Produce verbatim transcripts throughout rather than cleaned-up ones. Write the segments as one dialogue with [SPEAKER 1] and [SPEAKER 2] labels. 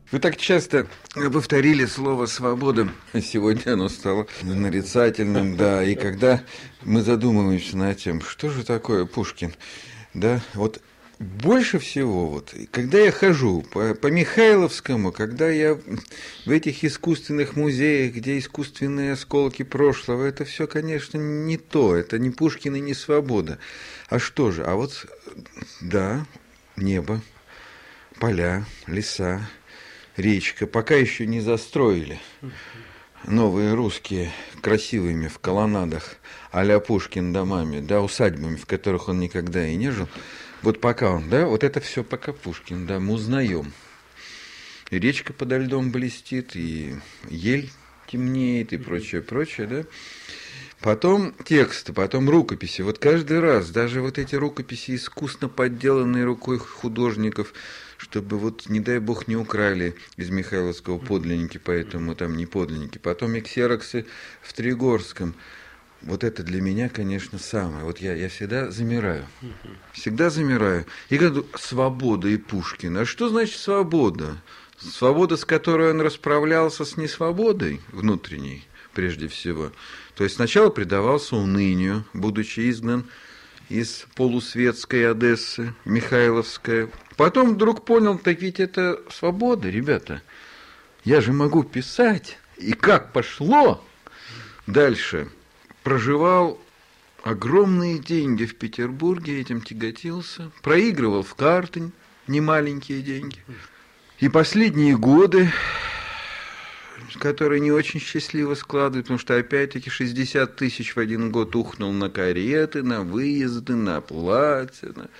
[SPEAKER 1] Вы так часто повторили слово «свобода». Сегодня оно стало нарицательным, да. И когда мы задумываемся над тем, что же такое Пушкин, да, вот больше всего, вот, когда я хожу по, по Михайловскому, когда я в этих искусственных музеях, где искусственные осколки прошлого, это все, конечно, не то, это не Пушкин и не свобода. А что же? А вот, да, небо, поля, леса, речка, пока еще не застроили новые русские красивыми в колоннадах а-ля Пушкин домами, да, усадьбами, в которых он никогда и не жил. Вот пока он, да, вот это все пока Пушкин, да, мы узнаем. И речка подо льдом блестит, и ель темнеет, и прочее, прочее, да. Потом тексты, потом рукописи. Вот каждый раз, даже вот эти рукописи, искусно подделанные рукой художников, чтобы вот, не дай бог, не украли из Михайловского подлинники, поэтому там не подлинники. Потом и ксероксы в Тригорском. Вот это для меня, конечно, самое. Вот я, я всегда замираю. Всегда замираю. И говорю, свобода и Пушкин. А что значит свобода? Свобода, с которой он расправлялся с несвободой внутренней, прежде всего. То есть сначала предавался унынию, будучи изгнан из полусветской Одессы, Михайловская. Потом вдруг понял, так ведь это свобода, ребята. Я же могу писать. И как пошло дальше. Проживал огромные деньги в Петербурге, этим тяготился. Проигрывал в карты немаленькие деньги. И последние годы, которые не очень счастливо складывают, потому что, опять-таки, шестьдесят тысяч в один год ухнул на кареты, на выезды, на платья. На...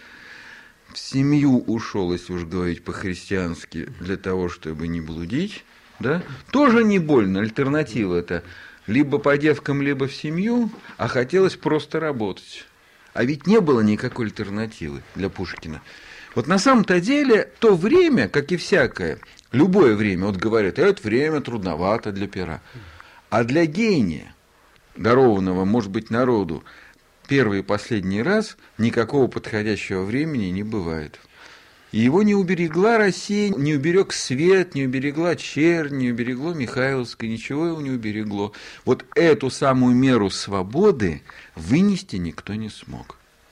[SPEAKER 1] В семью ушел, если уж говорить по-христиански, для того, чтобы не блудить. Да? Тоже не больно, альтернатива-то. Либо по девкам, либо в семью, а хотелось просто работать. А ведь не было никакой альтернативы для Пушкина. Вот на самом-то деле то время, как и всякое, любое время, вот говорят, это время трудновато для пера. А для гения, дарованного, может быть, народу, первый и последний раз никакого подходящего времени не бывает. И его не уберегла Россия, не уберег свет, не уберегла чернь, не уберегло Михайловское, ничего его не уберегло. Вот эту самую меру свободы вынести никто не смог.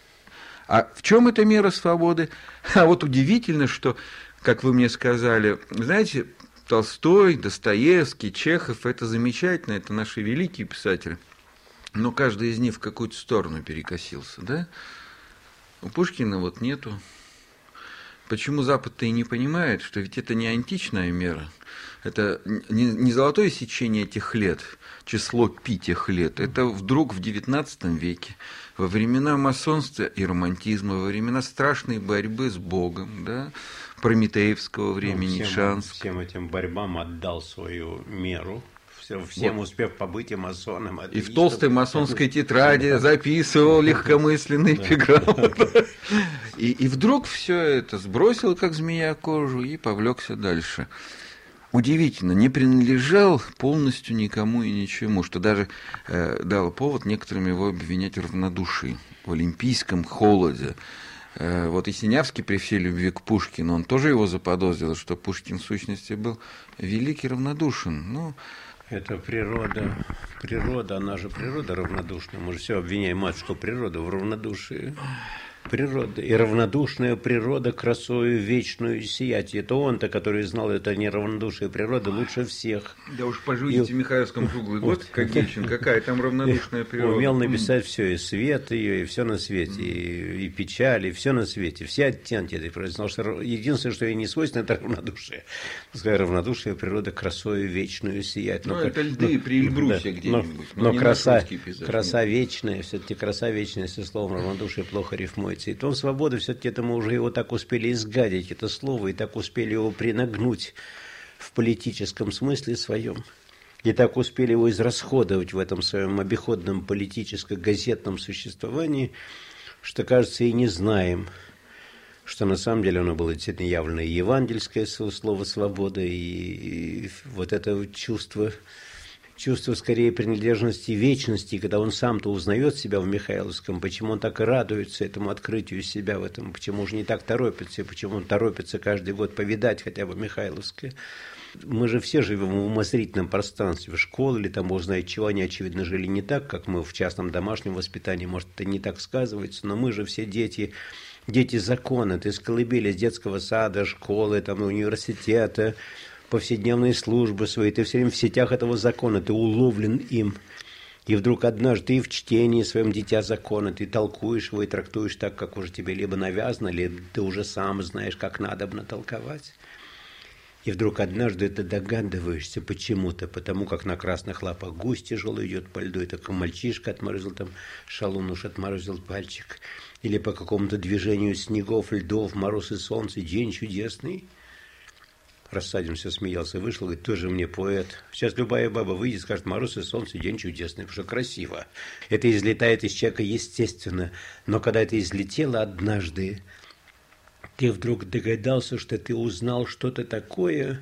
[SPEAKER 1] А в чем эта мера свободы? А вот удивительно, что, как вы мне сказали, знаете, Толстой, Достоевский, Чехов, это замечательно, это наши великие писатели, но каждый из них в какую-то сторону перекосился, да? У Пушкина вот нету. Почему Запад-то и не понимает, что ведь это не античная мера, это не золотое сечение этих лет, число пи тех лет, это вдруг в девятнадцатом веке, во времена масонства и романтизма, во времена страшной борьбы с Богом, да, прометеевского времени,
[SPEAKER 2] ну, всем,
[SPEAKER 1] Шанского.
[SPEAKER 2] Всем этим борьбам отдал свою меру. Всем вот. Успев побыть и масоном.
[SPEAKER 1] И в толстой масонской тетради записывал легкомысленные эпиграммы. И, и вдруг все это сбросил, как змея, кожу и повлекся дальше. Удивительно, не принадлежал полностью никому и ничему, что даже э, дало повод некоторым его обвинять в равнодушии, в олимпийском холоде. Э, вот и Синявский при всей любви к Пушкину, он тоже его заподозрил, что Пушкин в сущности был великий равнодушен. Ну,
[SPEAKER 2] это природа, природа, она же природа равнодушная. Мы же все обвиняем матушку природу в равнодушии. Природа. И равнодушная природа красою вечную сиять. Это он-то, который знал это неравнодушие природы лучше всех.
[SPEAKER 1] Да уж поживите в Михайловском круглый год, как Гельчин, какая там равнодушная природа.
[SPEAKER 2] Умел написать все, и свет ее, и все на свете, и, и печаль, и все на свете, все оттенки этой природы. Потому что единственное, что ей не свойственно, это равнодушие. Равнодушие природы красою вечную сиять.
[SPEAKER 1] Ну, но, это льды но, при Эльбрусе да, где-нибудь.
[SPEAKER 2] Но, но, но краса, краса вечная, все-таки краса вечная, со словом равнодушие плохо рифмуется. И то свобода, все-таки это мы уже его так успели изгадить, это слово, и так успели его принагнуть в политическом смысле своем. И так успели его израсходовать в этом своем обиходном политическо-газетном существовании, что, кажется, и не знаем, что на самом деле оно было действительно явно и евангельское слово «свобода», и, и вот это чувство чувство скорее принадлежности вечности, когда он сам-то узнает себя в Михайловском, почему он так и радуется этому открытию себя в этом, почему же не так торопится, и почему он торопится каждый год повидать хотя бы Михайловское. Мы же все живем в умозрительном пространстве, в школе или там, бог знает чего, они, очевидно, жили не так, как мы в частном домашнем воспитании, может, это не так сказывается, но мы же все дети, дети закона, ты с колыбели, с детского сада, школы, там, университета, повседневные службы свои, ты все время в сетях этого закона, ты уловлен им. И вдруг однажды ты в чтении своем дитя закона, ты толкуешь его и трактуешь так, как уже тебе либо навязано, либо ты уже сам знаешь, как надо бы натолковать. И вдруг однажды ты догадываешься почему-то, потому как на красных лапах гусь тяжело идет по льду, и такой мальчишка отморозил там, шалун уж отморозил пальчик, или по какому-то движению снегов, льдов, мороз и солнце, день чудесный. Рассадимся, смеялся, вышел, говорит, тоже мне поэт. Сейчас любая баба выйдет и скажет, мороз и солнце, день чудесный, потому что красиво. Это излетает из человека естественно. Но когда это излетело однажды, ты вдруг догадался, что ты узнал что-то такое,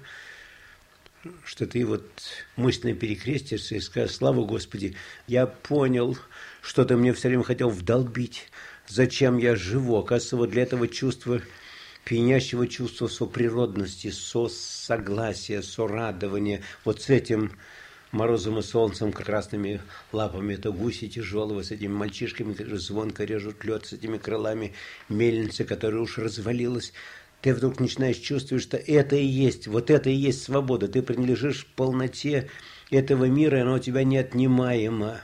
[SPEAKER 2] что ты вот мысленно перекрестишься и скажешь, слава Господи, я понял, что ты мне все время хотел вдолбить, зачем я живу. Оказывается, вот для этого чувства, пьянящего чувства соприродности, сосогласия, сорадования, вот с этим морозом и солнцем, красными лапами, это гуси тяжелого, с этими мальчишками, которые звонко режут лед, с этими крылами мельницы, которая уж развалилась, ты вдруг начинаешь чувствовать, что это и есть, вот это и есть свобода, ты принадлежишь полноте этого мира, и оно у тебя неотнимаемо.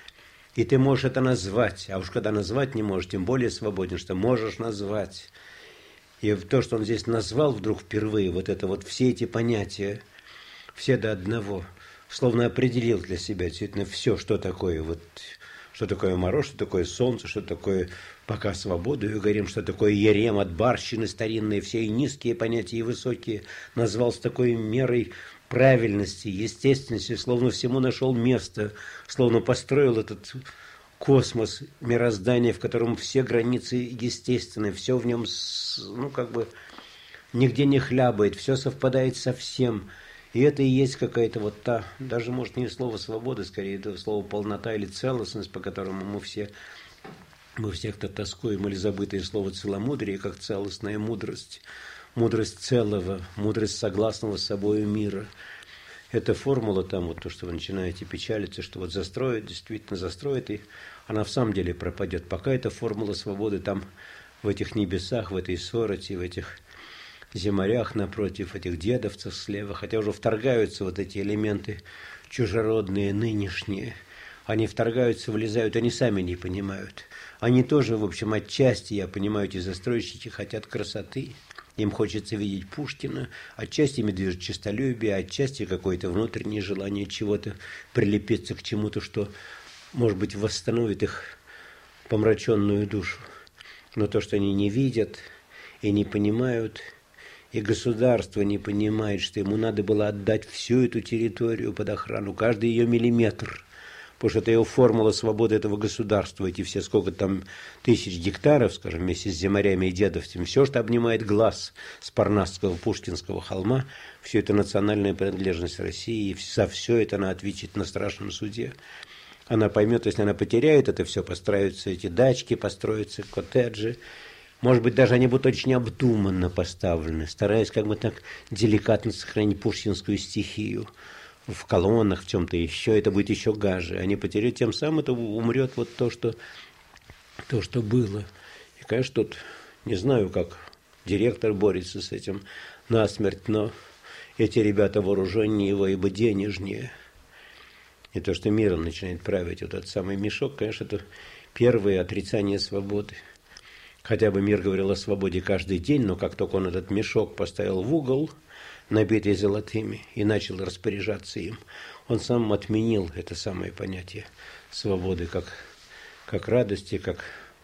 [SPEAKER 2] И ты можешь это назвать, а уж когда назвать не можешь, тем более свободен, что можешь назвать. И то, что он здесь назвал вдруг впервые, вот это вот все эти понятия, все до одного, словно определил для себя действительно все, что такое, вот, что такое мороз, что такое солнце, что такое пока свободу, и говорим, что такое ярем от барщины старинные, все и низкие понятия, и высокие, назвал с такой мерой правильности, естественности, словно всему нашел место, словно построил этот космос, мироздание, в котором все границы естественны, все в нем, ну, как бы, нигде не хлябает, все совпадает со всем. И это и есть какая-то вот та, даже, может, не слово свобода, скорее, это слово полнота или целостность, по которому мы все, мы всех-то тоскуем, или забытое слово целомудрие, как целостная мудрость, мудрость целого, мудрость согласного с собой мира. Эта формула там, вот то, что вы начинаете печалиться, что вот застроит, действительно застроит, и она в самом деле пропадет. Пока эта формула свободы там в этих небесах, в этой сороте, в этих зимарях напротив, этих дедовцев слева, хотя уже вторгаются вот эти элементы чужеродные, нынешние, они вторгаются, влезают, они сами не понимают. Они тоже, в общем, отчасти, я понимаю, эти застройщики хотят красоты, им хочется видеть Пушкина, отчасти им движет честолюбие, отчасти какое-то внутреннее желание чего-то прилепиться к чему-то, что, может быть, восстановит их помраченную душу. Но то, что они не видят и не понимают, и государство не понимает, что ему надо было отдать всю эту территорию под охрану, каждый ее миллиметр, потому что это его формула свободы этого государства, эти все сколько там тысяч гектаров, скажем, вместе с зимарями и дедовцами, все, что обнимает глаз с Парнасского, Пушкинского холма, все это национальная принадлежность России, и за все это она ответит на страшном суде. Она поймет, если она потеряет это все, построятся эти дачки, построятся коттеджи. Может быть, даже они будут очень обдуманно поставлены, стараясь как бы так деликатно сохранить пушкинскую стихию. В колоннах, в чем-то еще, это будет еще гаже. Они потеряют, тем самым это умрет вот то, что, то, что было. И, конечно, тут не знаю, как директор борется с этим насмерть, но эти ребята вооруженнее его, ибо денежнее. И то, что миром начинает править вот этот самый мешок, конечно, это первое отрицание свободы. Хотя бы мир говорил о свободе каждый день, но как только он этот мешок поставил в угол, набитый золотыми, и начал распоряжаться им, он сам отменил это самое понятие свободы как, как радости, как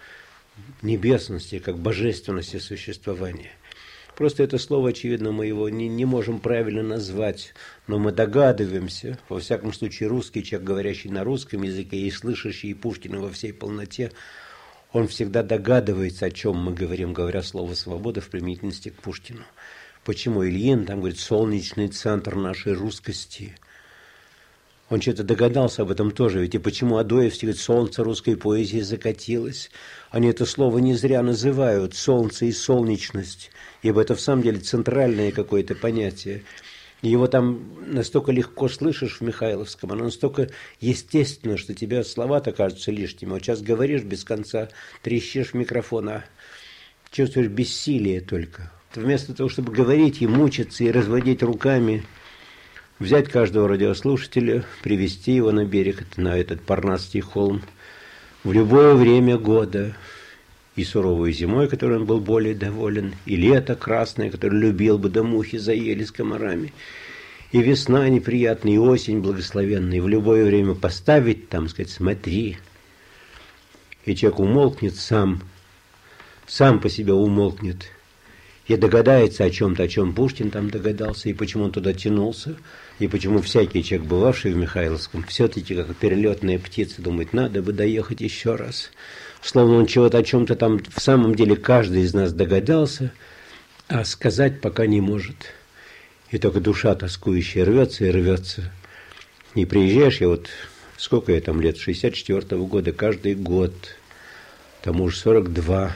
[SPEAKER 2] небесности, как божественности существования. Просто это слово, очевидно, мы его не, не можем правильно назвать, но мы догадываемся, во всяком случае русский человек, говорящий на русском языке и слышащий Пушкина во всей полноте, он всегда догадывается, о чем мы говорим, говоря слово «свобода» в применительности к Пушкину. Почему Ильин там говорит «солнечный центр нашей русскости». Он что-то догадался об этом тоже. Ведь и почему Адоев говорит, солнце русской поэзии закатилось. Они это слово не зря называют, солнце и солнечность. Ибо это в самом деле центральное какое-то понятие. И его там настолько легко слышишь в Михайловском, оно настолько естественно, что тебе слова-то кажутся лишними. Вот сейчас говоришь без конца, трещишь в микрофон, а чувствуешь бессилие только. Вместо того, чтобы говорить и мучиться, и разводить руками, взять каждого радиослушателя, привести его на берег, на этот Парнасский холм, в любое время года, и суровой зимой, которой он был более доволен, и лето красное, которое любил бы, да мухи заели с комарами, и весна неприятная, и осень благословенная, и в любое время поставить там, сказать, смотри, и человек умолкнет сам, сам по себе умолкнет, и догадается о чем-то, о чем Пушкин там догадался, и почему он туда тянулся, и почему всякий человек, бывавший в Михайловском, все-таки, как перелетная птица, думает, надо бы доехать еще раз. Словно он чего-то о чем-то там в самом деле каждый из нас догадался, а сказать пока не может. И только душа тоскующая рвется и рвется. И приезжаешь, я вот, сколько я там лет, шестьдесят четвёртого года, каждый год, тому же сорок два.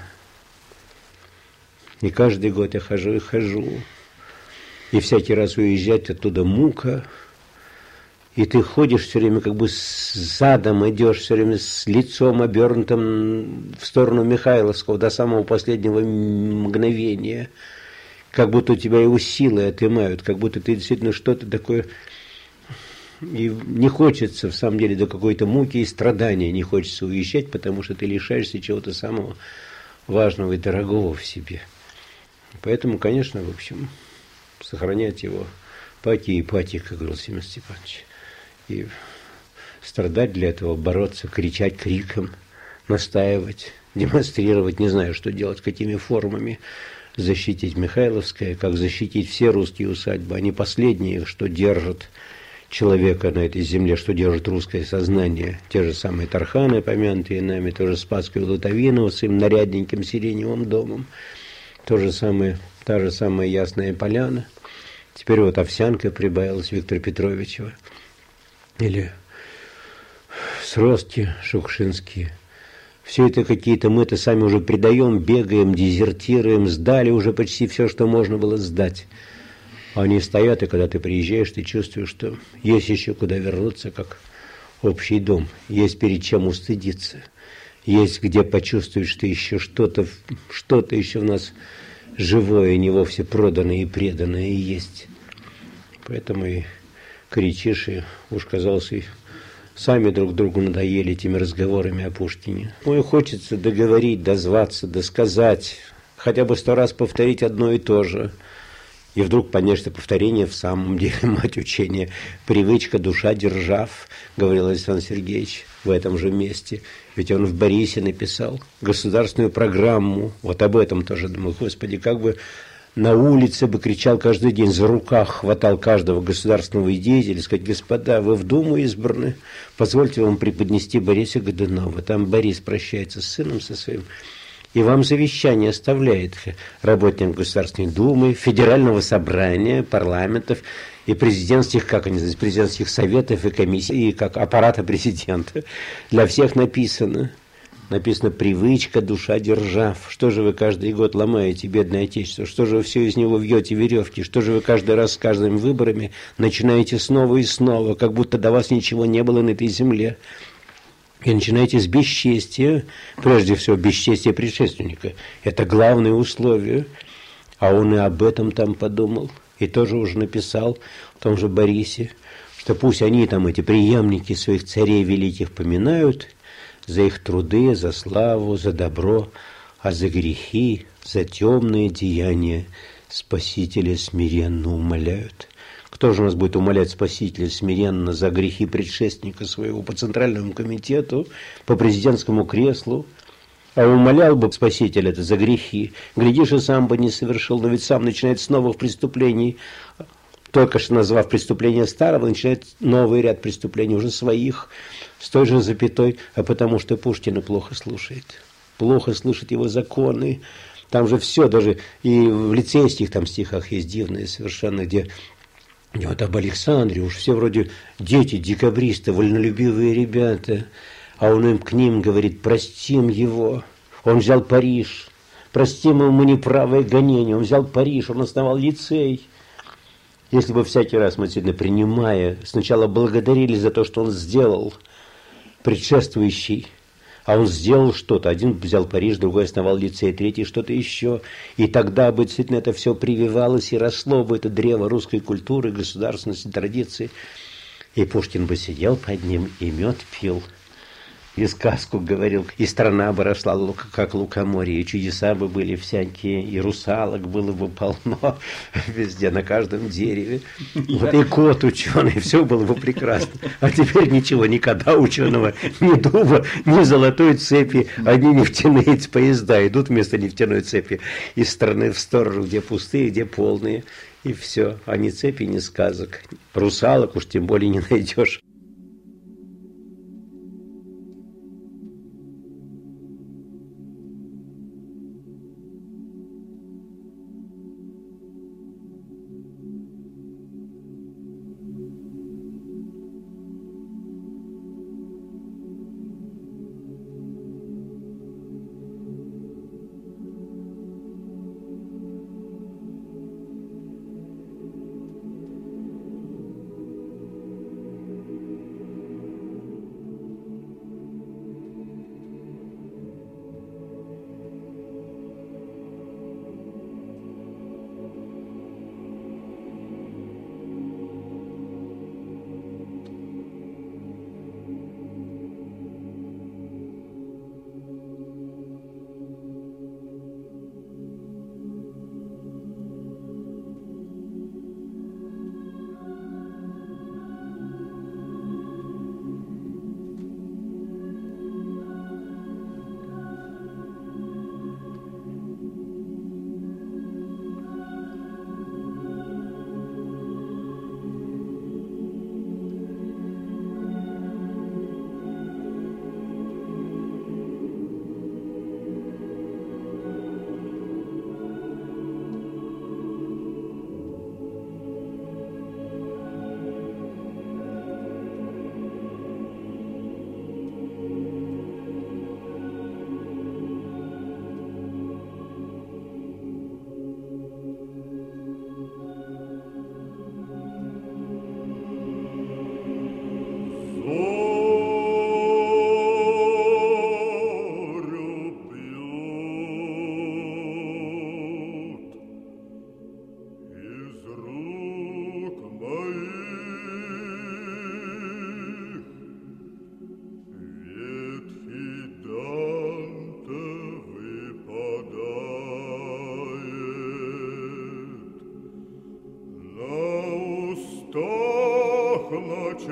[SPEAKER 2] И каждый год я хожу и хожу. И всякий раз уезжать оттуда мука. И ты ходишь все время, как бы с задом идешь, все время с лицом обернутым в сторону Михайловского до самого последнего мгновения. Как будто у тебя его силы отымают, как будто ты действительно что-то такое... И не хочется, в самом деле, до какой-то муки и страдания не хочется уезжать, потому что ты лишаешься чего-то самого важного и дорогого в себе. Поэтому, конечно, в общем, сохранять его пати и пати, как говорил Семен Степанович. И страдать для этого, бороться, кричать криком, настаивать, демонстрировать, не знаю, что делать, какими формами защитить Михайловское, как защитить все русские усадьбы. Они последние, что держат человека на этой земле, что держит русское сознание. Те же самые Тарханы, помянутые нами, тоже Спасскую Лутовину с им нарядненьким сиреневым домом, то же самое, та же самая Ясная Поляна. Теперь вот Овсянка прибавилась Виктора Петровичева. Или Сростки Шукшинские. Все это какие-то мы-то сами уже предаем, бегаем, дезертируем, сдали уже почти все, что можно было сдать. Они стоят, и когда ты приезжаешь, ты чувствуешь, что есть еще куда вернуться, как общий дом. Есть перед чем устыдиться. Есть где почувствовать, что еще что-то, что-то еще в нас живое, не вовсе проданное и преданное есть. Поэтому и кричишь, и уж казалось, и сами друг другу надоели этими разговорами о Пушкине. Ой, хочется договорить, дозваться, досказать, хотя бы сто раз повторить одно и то же. И вдруг понять, что повторение в самом деле мать учения. Привычка, душа держав, говорил Александр Сергеевич в этом же месте. Ведь он в Борисе написал государственную программу. Вот об этом тоже думаю, Господи, как бы на улице бы кричал каждый день, за руках хватал каждого государственного деятеля, сказать, господа, вы в Думу избраны, позвольте вам преподнести Бориса Годунова. Там Борис прощается с сыном со своим, и вам завещание оставляет работникам Государственной Думы, Федерального собрания, парламентов и президентских, как они называются, президентских советов и комиссий, и как аппарата президента. Для всех написано. Написано «привычка, душа держав». Что же вы каждый год ломаете, бедное отечество? Что же вы все из него вьете веревки? Что же вы каждый раз с каждыми выборами начинаете снова и снова, как будто до вас ничего не было на этой земле? И начинаете с бесчестия, прежде всего бесчестия предшественника. Это главное условие. А он и об этом там подумал. И тоже уже написал в том же Борисе, что пусть они там, эти преемники своих царей великих, поминают за их труды, за славу, за добро, а за грехи, за темные деяния Спасителя смиренно умоляют. Кто же у нас будет умолять Спасителя смиренно за грехи предшественника своего по Центральному комитету, по президентскому креслу? А умолял бы Спаситель это за грехи. Глядишь, и сам бы не совершил, но ведь сам начинает с новых преступлений. Только что назвав преступление старого, начинает новый ряд преступлений, уже своих, с той же запятой, а потому что Пушкина плохо слушает. Плохо слышит его законы. Там же все, даже и в лицейских там стихах есть дивные совершенно, где И вот об Александре уж все вроде дети, декабристы, вольнолюбивые ребята, а он им к ним говорит: простим его, он взял Париж, простим ему неправое гонение, он взял Париж, он основал лицей. Если бы всякий раз мы действительно, принимая, сначала благодарили за то, что он сделал, предшествующий, а он сделал что-то. Один взял Париж, другой основал лицей, третий что-то еще. И тогда бы действительно это все прививалось и росло бы, это древо русской культуры, государственности, традиции. И Пушкин бы сидел под ним и мед пил, и сказку говорил, и страна бы росла, как лукоморье, и чудеса бы были всякие, и русалок было бы полно везде, на каждом дереве. Вот и кот ученый, все было бы прекрасно. А теперь ничего, никогда ученого, ни дуба, ни золотой цепи, одни нефтяные поезда идут вместо нефтяной цепи из стороны в сторону, где пустые, где полные, и все. А ни цепи, ни сказок. Русалок уж тем более не найдешь.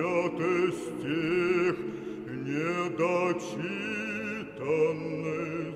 [SPEAKER 3] Начатый стих недочитанный